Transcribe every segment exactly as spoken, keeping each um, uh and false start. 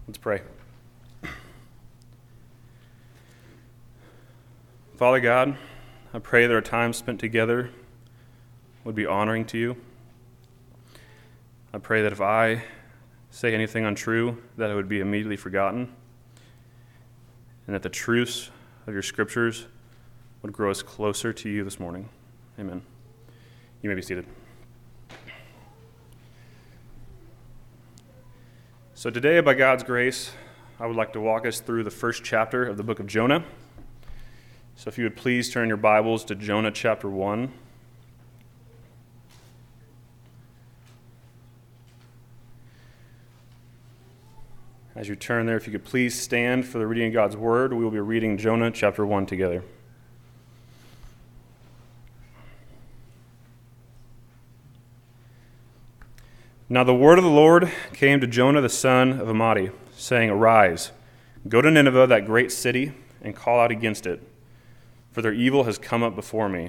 Let's pray. Father God, I pray that our time spent together would be honoring to you. I pray that if I say anything untrue, that it would be immediately forgotten, and that the truths of your scriptures would grow us closer to you this morning. Amen. You may be seated. So today, by God's grace, I would like to walk us through the first chapter of the book of Jonah. So if you would please turn your Bibles to Jonah chapter one. As you turn there, if you could please stand for the reading of God's word. We will be reading Jonah chapter one together. Now the word of the Lord came to Jonah the son of Amittai, saying, Arise, go to Nineveh, that great city, and call out against it, for their evil has come up before me.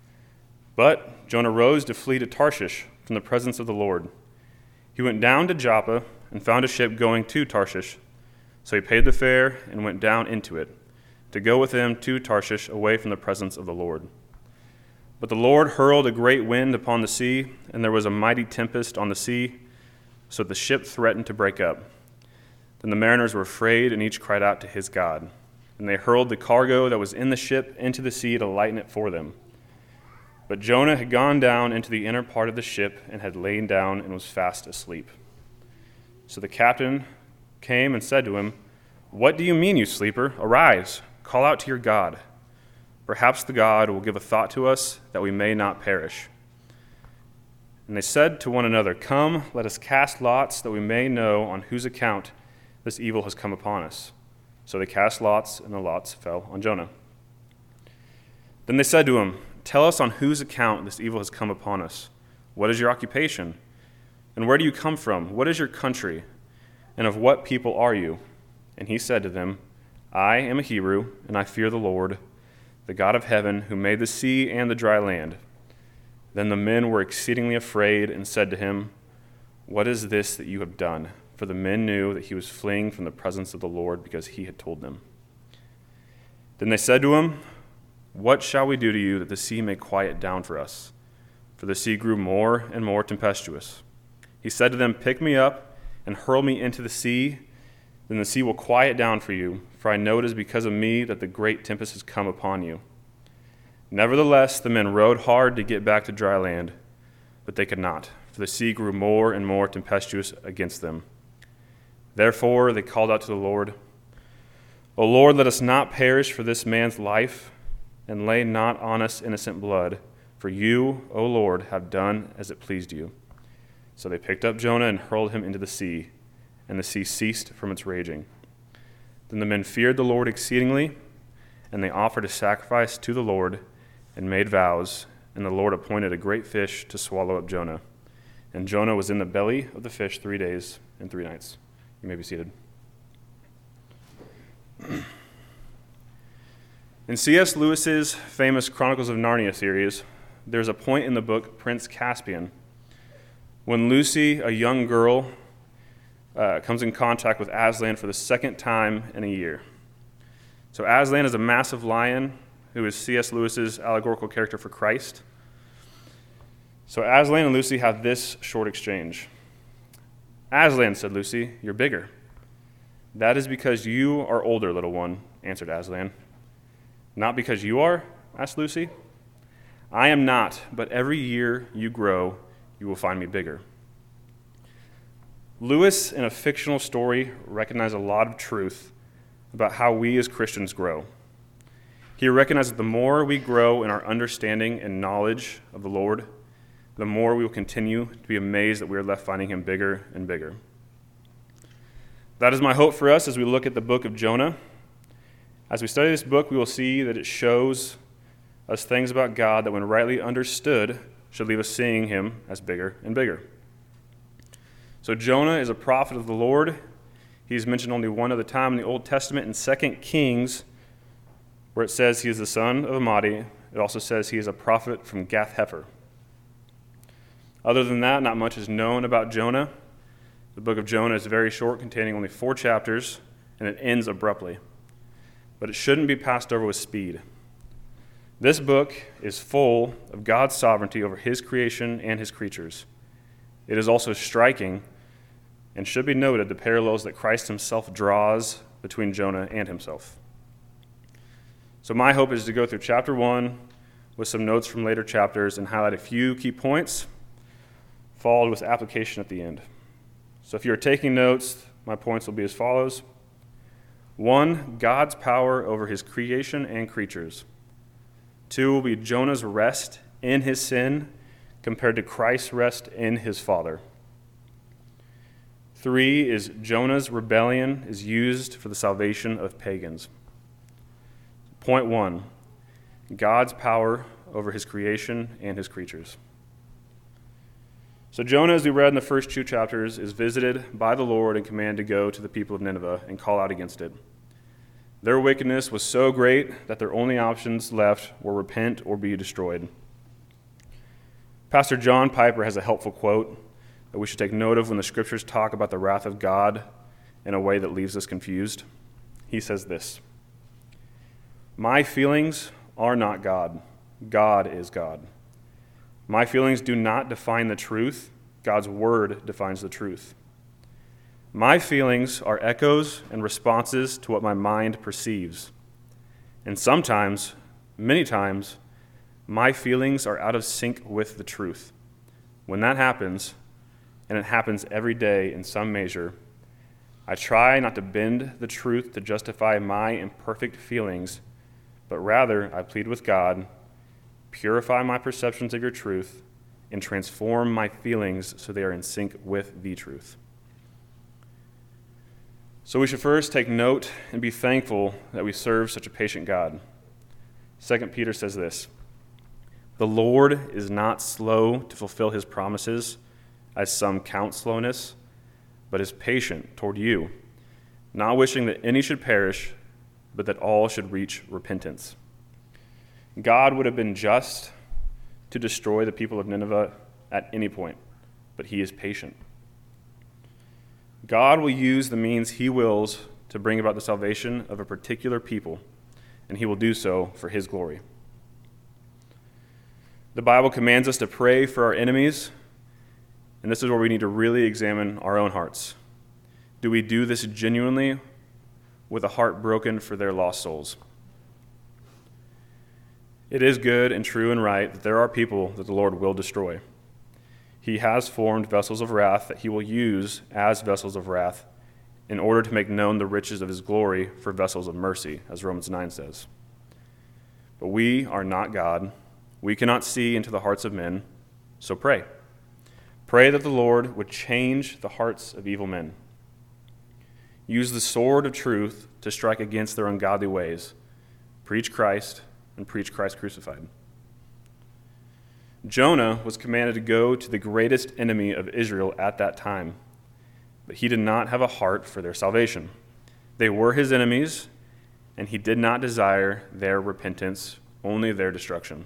But Jonah rose to flee to Tarshish from the presence of the Lord. He went down to Joppa and found a ship going to Tarshish. So he paid the fare and went down into it, to go with him to Tarshish away from the presence of the Lord. But the Lord hurled a great wind upon the sea, and there was a mighty tempest on the sea, so that the ship threatened to break up. Then the mariners were afraid, and each cried out to his God. And they hurled the cargo that was in the ship into the sea to lighten it for them. But Jonah had gone down into the inner part of the ship and had lain down and was fast asleep. So the captain came and said to him, What do you mean, you sleeper? Arise, call out to your God. Perhaps the God will give a thought to us that we may not perish. And they said to one another, Come, let us cast lots that we may know on whose account this evil has come upon us. So they cast lots, and the lots fell on Jonah. Then they said to him, Tell us on whose account this evil has come upon us. What is your occupation? And where do you come from? What is your country? And of what people are you? And he said to them, I am a Hebrew, and I fear the Lord, the God of heaven, who made the sea and the dry land. Then the men were exceedingly afraid and said to him, What is this that you have done? For the men knew that he was fleeing from the presence of the Lord because he had told them. Then they said to him, What shall we do to you that the sea may quiet down for us? For the sea grew more and more tempestuous. He said to them, Pick me up and hurl me into the sea, then the sea will quiet down for you, for I know it is because of me that the great tempest has come upon you. Nevertheless, the men rowed hard to get back to dry land, but they could not, for the sea grew more and more tempestuous against them. Therefore they called out to the Lord, O Lord, let us not perish for this man's life, and lay not on us innocent blood, for you, O Lord, have done as it pleased you. So they picked up Jonah and hurled him into the sea, and the sea ceased from its raging. Then the men feared the Lord exceedingly, and they offered a sacrifice to the Lord and made vows, and the Lord appointed a great fish to swallow up Jonah. And Jonah was in the belly of the fish three days and three nights. You may be seated. In C S Lewis's famous Chronicles of Narnia series, there's a point in the book Prince Caspian when Lucy, a young girl, uh, comes in contact with Aslan for the second time in a year. So Aslan is a massive lion who is C S Lewis's allegorical character for Christ. So Aslan and Lucy have this short exchange. Aslan, said Lucy, you're bigger. That is because you are older, little one, answered Aslan. Not because you are? asked Lucy. I am not, but every year you grow, you will find me bigger. Lewis, in a fictional story, recognized a lot of truth about how we as Christians grow. He recognized that the more we grow in our understanding and knowledge of the Lord, the more we will continue to be amazed that we are left finding him bigger and bigger. That is my hope for us as we look at the book of Jonah. As we study this book, we will see that it shows us things about God that, when rightly understood, should leave us seeing him as bigger and bigger. So Jonah is a prophet of the Lord. He's mentioned only one other time in the Old Testament in Second Kings, where it says he is the son of Amittai. It also says he is a prophet from Gath-Hepher. Other than that, not much is known about Jonah. The book of Jonah is very short, containing only four chapters, and it ends abruptly. But it shouldn't be passed over with speed. This book is full of God's sovereignty over his creation and his creatures. It is also striking and should be noted the parallels that Christ himself draws between Jonah and himself. So my hope is to go through chapter one with some notes from later chapters and highlight a few key points, followed with application at the end. So if you're taking notes, my points will be as follows. One, God's power over his creation and creatures. Two will be Jonah's rest in his sin compared to Christ's rest in his Father. Three is Jonah's rebellion is used for the salvation of pagans. Point one, God's power over his creation and his creatures. So Jonah, as we read in the first two chapters, is visited by the Lord and commanded to go to the people of Nineveh and call out against it. Their wickedness was so great that their only options left were repent or be destroyed. Pastor John Piper has a helpful quote that we should take note of when the scriptures talk about the wrath of God in a way that leaves us confused. He says this, "My feelings are not God. God is God. My feelings do not define the truth. God's word defines the truth. My feelings are echoes and responses to what my mind perceives. And sometimes, many times, my feelings are out of sync with the truth. When that happens, and it happens every day in some measure, I try not to bend the truth to justify my imperfect feelings, but rather I plead with God, purify my perceptions of your truth, and transform my feelings so they are in sync with the truth." So we should first take note and be thankful that we serve such a patient God. Second Peter says this, "The Lord is not slow to fulfill his promises, as some count slowness, but is patient toward you, not wishing that any should perish, but that all should reach repentance." God would have been just to destroy the people of Nineveh at any point, but he is patient. God will use the means he wills to bring about the salvation of a particular people, and he will do so for his glory. The Bible commands us to pray for our enemies, and this is where we need to really examine our own hearts. Do we do this genuinely with a heart broken for their lost souls? It is good and true and right that there are people that the Lord will destroy. He has formed vessels of wrath that he will use as vessels of wrath in order to make known the riches of his glory for vessels of mercy, as Romans nine says. But we are not God. We cannot see into the hearts of men, so pray. Pray that the Lord would change the hearts of evil men. Use the sword of truth to strike against their ungodly ways. Preach Christ and preach Christ crucified. Jonah was commanded to go to the greatest enemy of Israel at that time, but he did not have a heart for their salvation. They were his enemies, and he did not desire their repentance, only their destruction.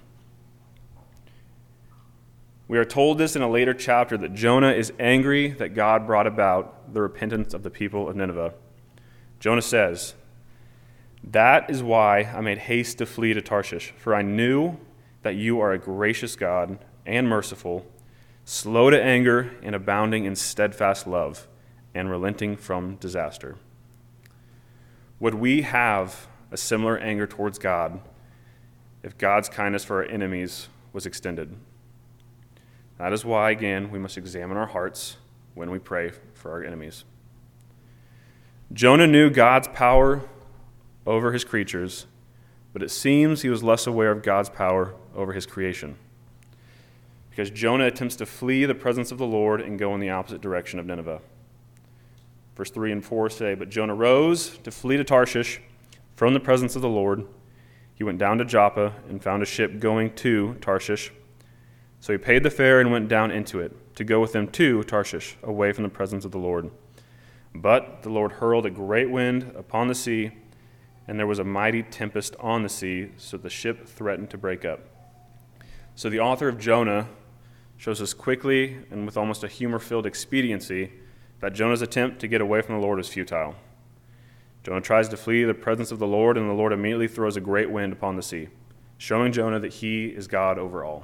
We are told this in a later chapter that Jonah is angry that God brought about the repentance of the people of Nineveh. Jonah says, "That is why I made haste to flee to Tarshish, for I knew that you are a gracious God and merciful, slow to anger and abounding in steadfast love, and relenting from disaster." Would we have a similar anger towards God if God's kindness for our enemies was extended? That is why, again, we must examine our hearts when we pray for our enemies. Jonah knew God's power over his creatures, but it seems he was less aware of God's power over his creation, because Jonah attempts to flee the presence of the Lord and go in the opposite direction of Nineveh. Verse three and four say, "But Jonah rose to flee to Tarshish from the presence of the Lord. He went down to Joppa and found a ship going to Tarshish. So he paid the fare and went down into it, to go with them to Tarshish, away from the presence of the Lord. But the Lord hurled a great wind upon the sea, and there was a mighty tempest on the sea, so the ship threatened to break up." So the author of Jonah shows us quickly and with almost a humor-filled expediency that Jonah's attempt to get away from the Lord is futile. Jonah tries to flee the presence of the Lord, and the Lord immediately throws a great wind upon the sea, showing Jonah that he is God over all.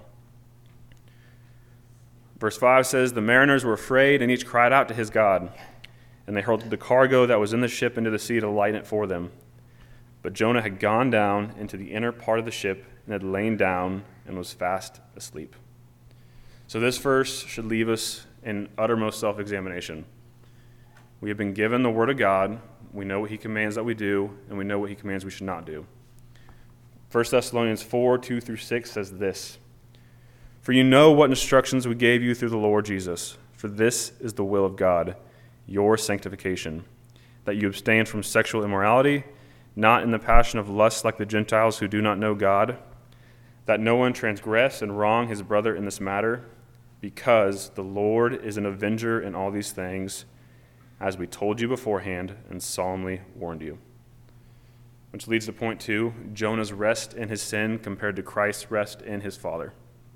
Verse five says, "The mariners were afraid, and each cried out to his God. And they hurled the cargo that was in the ship into the sea to lighten it for them. But Jonah had gone down into the inner part of the ship and had lain down and was fast asleep." So this verse should leave us in uttermost self-examination. We have been given the Word of God. We know what He commands that we do, and we know what He commands we should not do. First Thessalonians four, two through six says this, "For you know what instructions we gave you through the Lord Jesus. For this is the will of God, your sanctification, that you abstain from sexual immorality, not in the passion of lust like the Gentiles who do not know God, that no one transgress and wrong his brother in this matter, because the Lord is an avenger in all these things, as we told you beforehand and solemnly warned you." Which leads to point two, Jonah's rest in his sin compared to Christ's rest in his Father.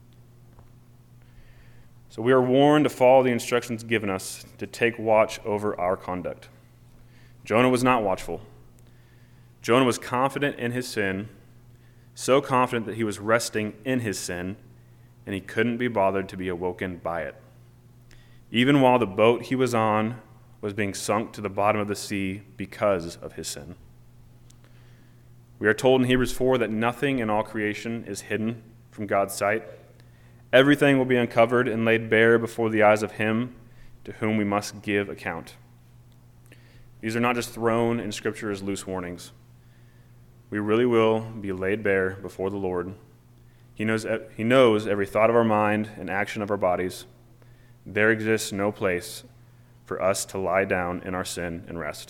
So we are warned to follow the instructions given us to take watch over our conduct. Jonah was not watchful. Jonah was confident in his sin, so confident that he was resting in his sin, and he couldn't be bothered to be awoken by it. Even while the boat he was on was being sunk to the bottom of the sea because of his sin. We are told in Hebrews four that nothing in all creation is hidden from God's sight. Everything will be uncovered and laid bare before the eyes of Him to whom we must give account. These are not just thrown in Scripture as loose warnings. We really will be laid bare before the Lord. He knows, he knows every thought of our mind and action of our bodies. There exists no place for us to lie down in our sin and rest.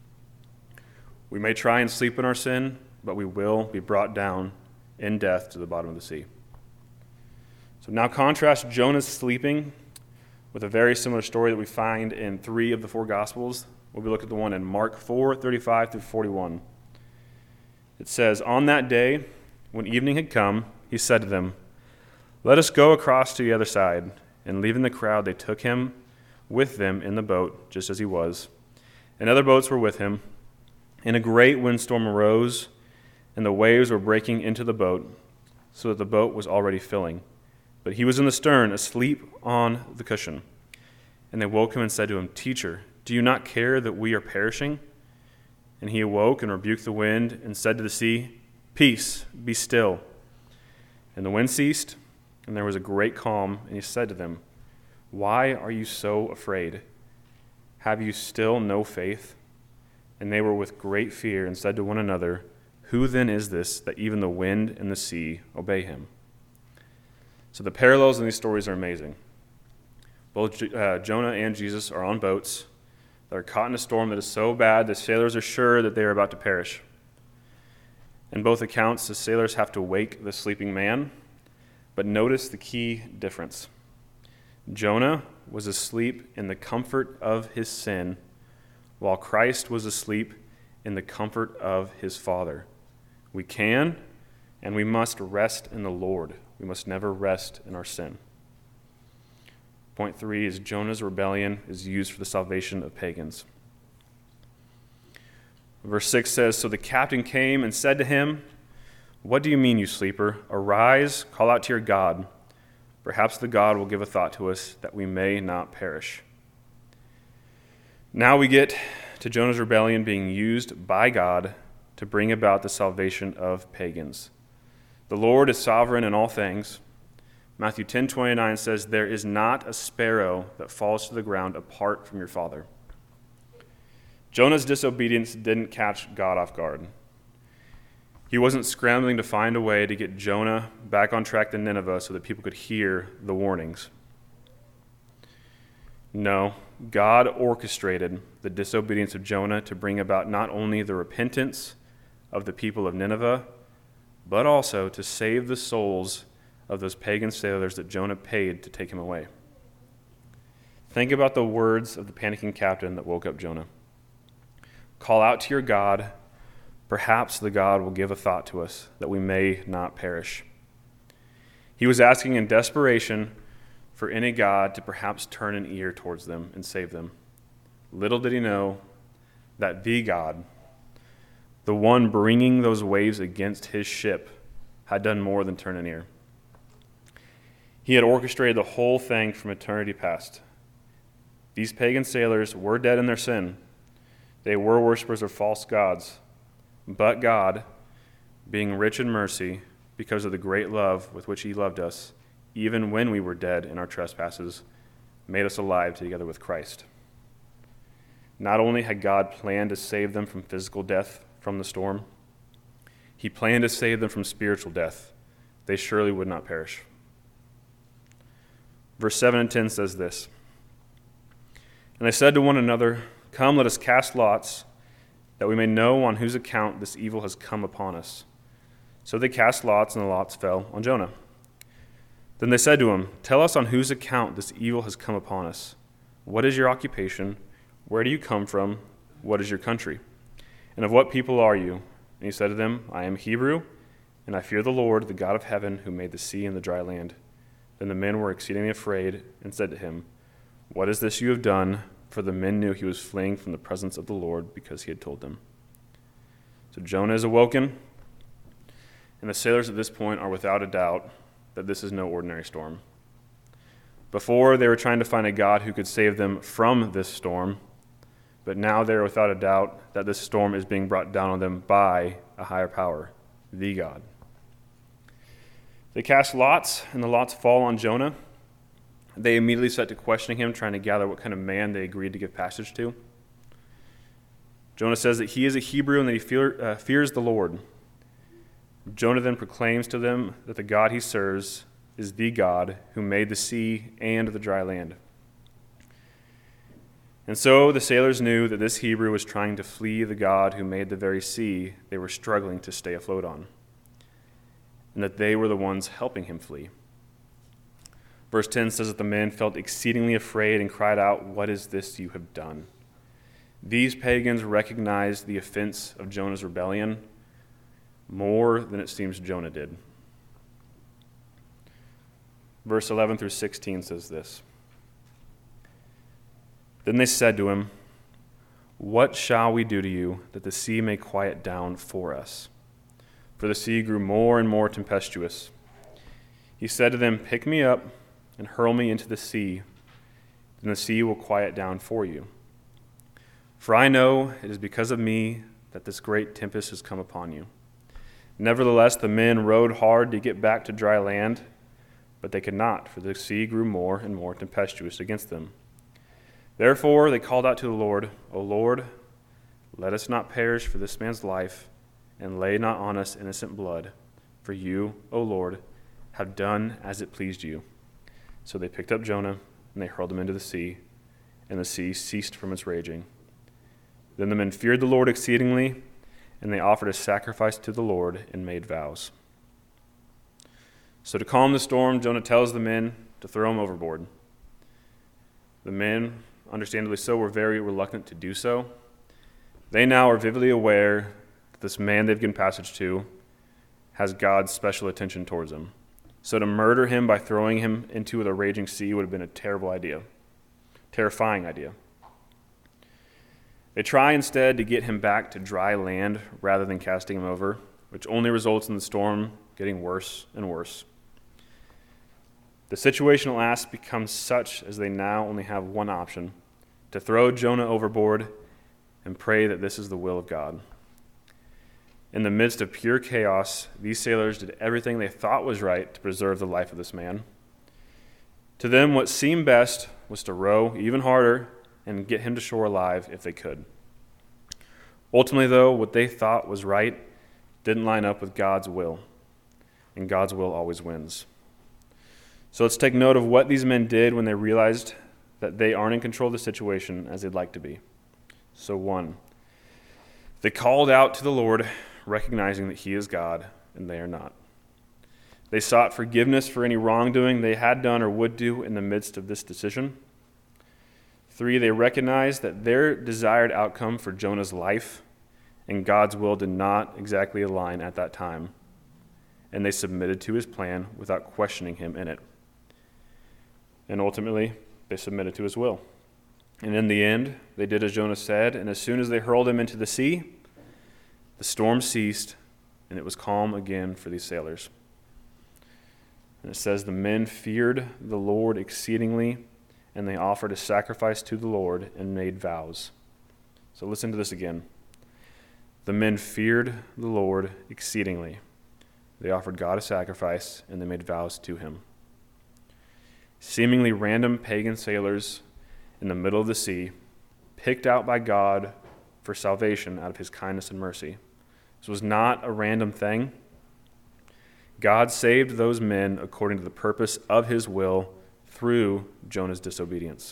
We may try and sleep in our sin, but we will be brought down in death to the bottom of the sea. So now contrast Jonah's sleeping with a very similar story that we find in three of the four Gospels. We'll be looking at the one in Mark four, thirty-five through forty-one. It says, "On that day, when evening had come, he said to them, 'Let us go across to the other side.' And leaving the crowd, they took him with them in the boat, just as he was. And other boats were with him. And a great windstorm arose, and the waves were breaking into the boat, so that the boat was already filling. But he was in the stern, asleep on the cushion. And they woke him and said to him, 'Teacher, do you not care that we are perishing?' And he awoke and rebuked the wind and said to the sea, 'Peace, be still.' And the wind ceased, and there was a great calm. And he said to them, 'Why are you so afraid? Have you still no faith?' And they were with great fear and said to one another, 'Who then is this that even the wind and the sea obey him?'" So the parallels in these stories are amazing. Both uh, Jonah and Jesus are on boats that are caught in a storm that is so bad the sailors are sure that they are about to perish. In both accounts, the sailors have to wake the sleeping man, but notice the key difference. Jonah was asleep in the comfort of his sin, while Christ was asleep in the comfort of his Father. We can and we must rest in the Lord. We must never rest in our sin. Point three is Jonah's rebellion is used for the salvation of pagans. Verse six says, "So the captain came and said to him, 'What do you mean, you sleeper? Arise, call out to your God. Perhaps the God will give a thought to us that we may not perish.'" Now we get to Jonah's rebellion being used by God to bring about the salvation of pagans. The Lord is sovereign in all things. Matthew ten twenty-nine says, "There is not a sparrow that falls to the ground apart from your Father." Jonah's disobedience didn't catch God off guard. He wasn't scrambling to find a way to get Jonah back on track to Nineveh so that people could hear the warnings. No, God orchestrated the disobedience of Jonah to bring about not only the repentance of the people of Nineveh, but also to save the souls of those pagan sailors that Jonah paid to take him away. Think about the words of the panicking captain that woke up Jonah. "Call out to your God. Perhaps the God will give a thought to us that we may not perish." He was asking in desperation for any God to perhaps turn an ear towards them and save them. Little did he know that the God, the one bringing those waves against his ship, had done more than turn an ear. He had orchestrated the whole thing from eternity past. These pagan sailors were dead in their sin. They were worshippers of false gods. But God, being rich in mercy, because of the great love with which he loved us, even when we were dead in our trespasses, made us alive together with Christ. Not only had God planned to save them from physical death from the storm, he planned to save them from spiritual death. They surely would not perish. Verse seven and ten says this, "And they said to one another, 'Come, let us cast lots, that we may know on whose account this evil has come upon us.' So they cast lots, and the lots fell on Jonah. Then they said to him, 'Tell us on whose account this evil has come upon us. What is your occupation? Where do you come from? What is your country? And of what people are you?' And he said to them, 'I am Hebrew, and I fear the Lord, the God of heaven, who made the sea and the dry land.' Then the men were exceedingly afraid and said to him, 'What is this you have done?' For the men knew he was fleeing from the presence of the Lord because he had told them." So Jonah is awoken, and the sailors at this point are without a doubt that this is no ordinary storm. Before, they were trying to find a God who could save them from this storm, but now they're without a doubt that this storm is being brought down on them by a higher power, the God. They cast lots, and the lots fall on Jonah. They immediately set to questioning him, trying to gather what kind of man they agreed to give passage to. Jonah says that he is a Hebrew and that he fear, uh, fears the Lord. Jonah then proclaims to them that the God he serves is the God who made the sea and the dry land. And so the sailors knew that this Hebrew was trying to flee the God who made the very sea they were struggling to stay afloat on, and that they were the ones helping him flee. Verse ten says that the men felt exceedingly afraid and cried out, "What is this you have done?" These pagans recognized the offense of Jonah's rebellion more than it seems Jonah did. Verse eleven through sixteen says this, "Then they said to him, 'What shall we do to you that the sea may quiet down for us?' For the sea grew more and more tempestuous. He said to them, 'Pick me up and hurl me into the sea, then the sea will quiet down for you. For I know it is because of me that this great tempest has come upon you.' Nevertheless, the men rowed hard to get back to dry land, but they could not, for the sea grew more and more tempestuous against them. Therefore they called out to the Lord, 'O Lord, let us not perish for this man's life, and lay not on us innocent blood. For you, O Lord, have done as it pleased you.' So they picked up Jonah, and they hurled him into the sea, and the sea ceased from its raging. Then the men feared the Lord exceedingly, and they offered a sacrifice to the Lord and made vows." So to calm the storm, Jonah tells the men to throw him overboard. The men, understandably so, were very reluctant to do so. They now are vividly aware that this man they've given passage to has God's special attention towards him. So to murder him by throwing him into the raging sea would have been a terrible idea, terrifying idea. They try instead to get him back to dry land rather than casting him over, which only results in the storm getting worse and worse. The situation at last becomes such as they now only have one option: to throw Jonah overboard and pray that this is the will of God. In the midst of pure chaos, these sailors did everything they thought was right to preserve the life of this man. To them, what seemed best was to row even harder and get him to shore alive if they could. Ultimately, though, what they thought was right didn't line up with God's will, and God's will always wins. So let's take note of what these men did when they realized that they aren't in control of the situation as they'd like to be. So one, they called out to the Lord, recognizing that he is God and they are not. They sought forgiveness for any wrongdoing they had done or would do in the midst of this decision. Three, they recognized that their desired outcome for Jonah's life and God's will did not exactly align at that time, and they submitted to his plan without questioning him in it. And ultimately, they submitted to his will. And in the end, they did as Jonah said, and as soon as they hurled him into the sea, the storm ceased, and it was calm again for these sailors. And it says, the men feared the Lord exceedingly, and they offered a sacrifice to the Lord and made vows. So listen to this again. The men feared the Lord exceedingly. They offered God a sacrifice, and they made vows to him. Seemingly random pagan sailors in the middle of the sea, picked out by God for salvation out of his kindness and mercy. This was not a random thing. God saved those men according to the purpose of his will through Jonah's disobedience.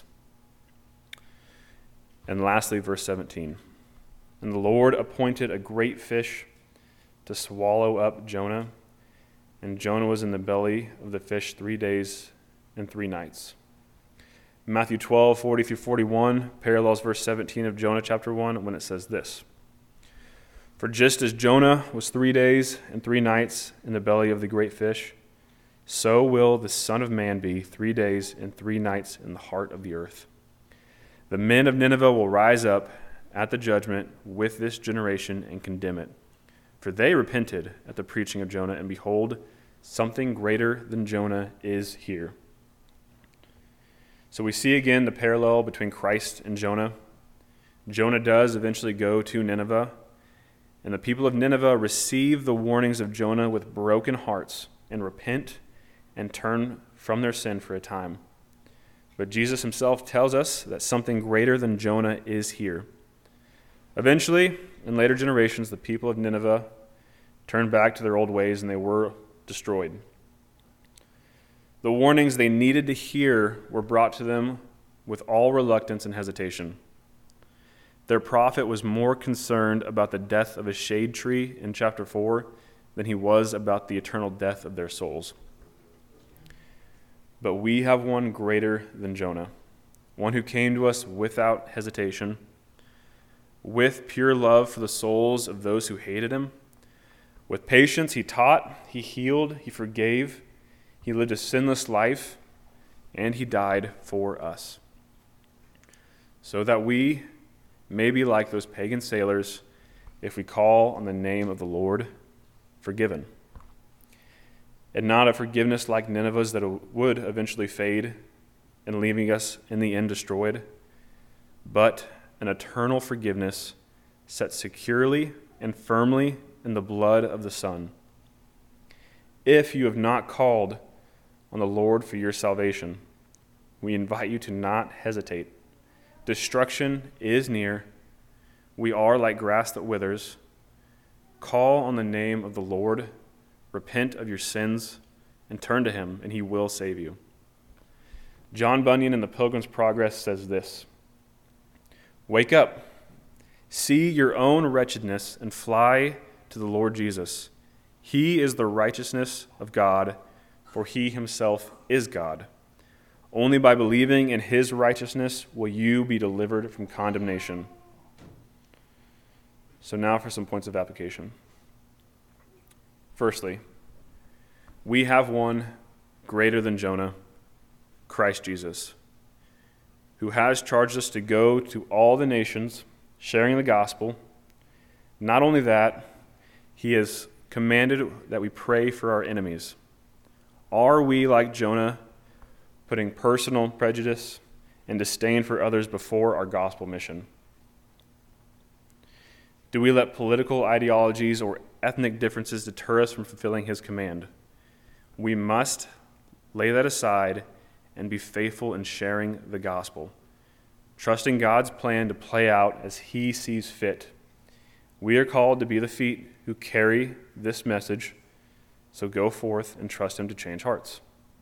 And lastly, verse seventeen. And the Lord appointed a great fish to swallow up Jonah, and Jonah was in the belly of the fish three days and three nights. Matthew twelve, forty through forty-one parallels verse seventeen of Jonah chapter one when it says this. For just as Jonah was three days and three nights in the belly of the great fish, so will the Son of Man be three days and three nights in the heart of the earth. The men of Nineveh will rise up at the judgment with this generation and condemn it. For they repented at the preaching of Jonah, and behold, something greater than Jonah is here. So we see again the parallel between Christ and Jonah. Jonah does eventually go to Nineveh, and the people of Nineveh receive the warnings of Jonah with broken hearts and repent and turn from their sin for a time. But Jesus himself tells us that something greater than Jonah is here. Eventually, in later generations, the people of Nineveh turned back to their old ways and they were destroyed. The warnings they needed to hear were brought to them with all reluctance and hesitation. Their prophet was more concerned about the death of a shade tree in chapter four than he was about the eternal death of their souls. But we have one greater than Jonah, one who came to us without hesitation, with pure love for the souls of those who hated him. With patience he taught, he healed, he forgave, he lived a sinless life, and he died for us, so that we may be like those pagan sailors, if we call on the name of the Lord, forgiven. And not a forgiveness like Nineveh's that would eventually fade and leaving us in the end destroyed, but an eternal forgiveness set securely and firmly in the blood of the Son. If you have not called on the Lord for your salvation, we invite you to not hesitate. Destruction is near. We are like grass that withers. Call on the name of the Lord, repent of your sins, and turn to him, and he will save you. John Bunyan in The Pilgrim's Progress says this: Wake up, see your own wretchedness, and fly to the Lord Jesus. He is the righteousness of God, for he himself is God. Only by believing in his righteousness will you be delivered from condemnation. So now for some points of application. Firstly, we have one greater than Jonah, Christ Jesus, who has charged us to go to all the nations, sharing the gospel. Not only that, he has commanded that we pray for our enemies. Are we, like Jonah, putting personal prejudice and disdain for others before our gospel mission? Do we let political ideologies or ethnic differences deter us from fulfilling his command? We must lay that aside and be faithful in sharing the gospel, trusting God's plan to play out as he sees fit. We are called to be the feet who carry this message, so go forth and trust him to change hearts.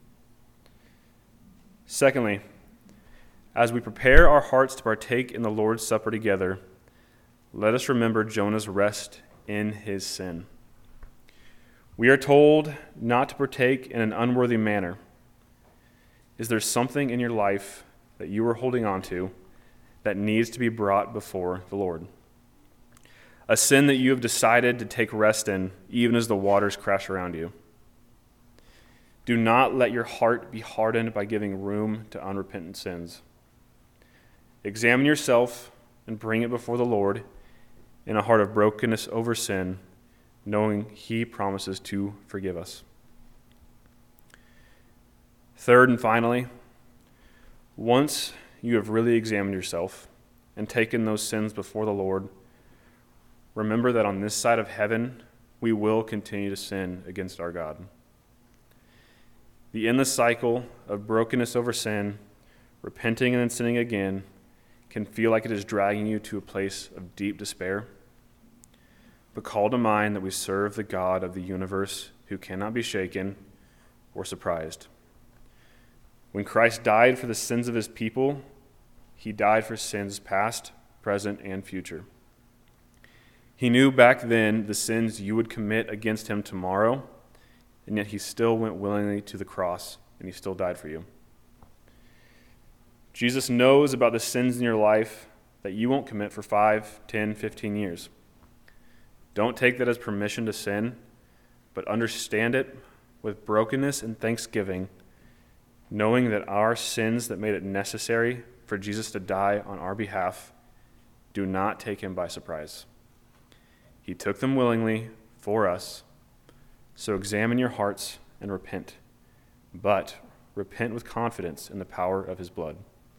Secondly, as we prepare our hearts to partake in the Lord's Supper together, let us remember Jonah's rest in his sin. We are told not to partake in an unworthy manner. Is there something in your life that you are holding on to that needs to be brought before the Lord? A sin that you have decided to take rest in, even as the waters crash around you. Do not let your heart be hardened by giving room to unrepentant sins. Examine yourself and bring it before the Lord in a heart of brokenness over sin, knowing he promises to forgive us. Third and finally, once you have really examined yourself and taken those sins before the Lord, remember that on this side of heaven, we will continue to sin against our God. The endless cycle of brokenness over sin, repenting and then sinning again, can feel like it is dragging you to a place of deep despair. But call to mind that we serve the God of the universe who cannot be shaken or surprised. When Christ died for the sins of his people, he died for sins past, present, and future. He knew back then the sins you would commit against him tomorrow, and yet he still went willingly to the cross, and he still died for you. Jesus knows about the sins in your life that you won't commit for five, ten, fifteen years. Don't take that as permission to sin, but understand it with brokenness and thanksgiving, knowing that our sins that made it necessary for Jesus to die on our behalf do not take him by surprise. He took them willingly for us, so examine your hearts and repent, but repent with confidence in the power of his blood.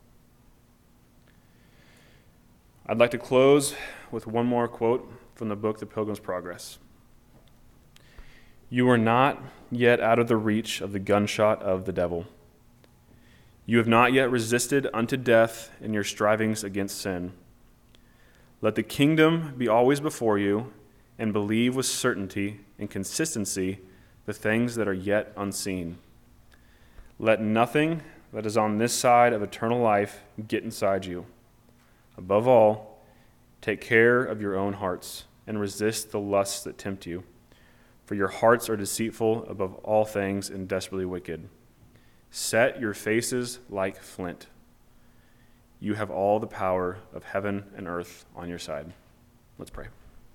I'd like to close with one more quote from the book, The Pilgrim's Progress. You are not yet out of the reach of the gunshot of the devil. You have not yet resisted unto death in your strivings against sin. Let the kingdom be always before you, and believe with certainty and consistency the things that are yet unseen. Let nothing that is on this side of eternal life get inside you. Above all, take care of your own hearts and resist the lusts that tempt you, for your hearts are deceitful above all things and desperately wicked. Set your faces like flint. You have all the power of heaven and earth on your side. Let's pray.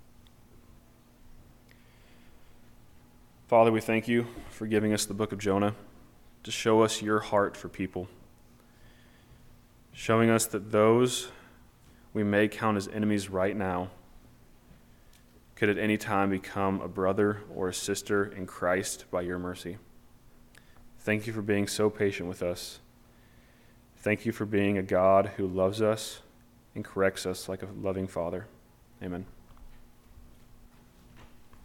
Father, we thank you for giving us the book of Jonah to show us your heart for people, showing us that those we may count as enemies right now could at any time become a brother or a sister in Christ by your mercy. Thank you for being so patient with us. Thank you for being a God who loves us and corrects us like a loving Father. Amen.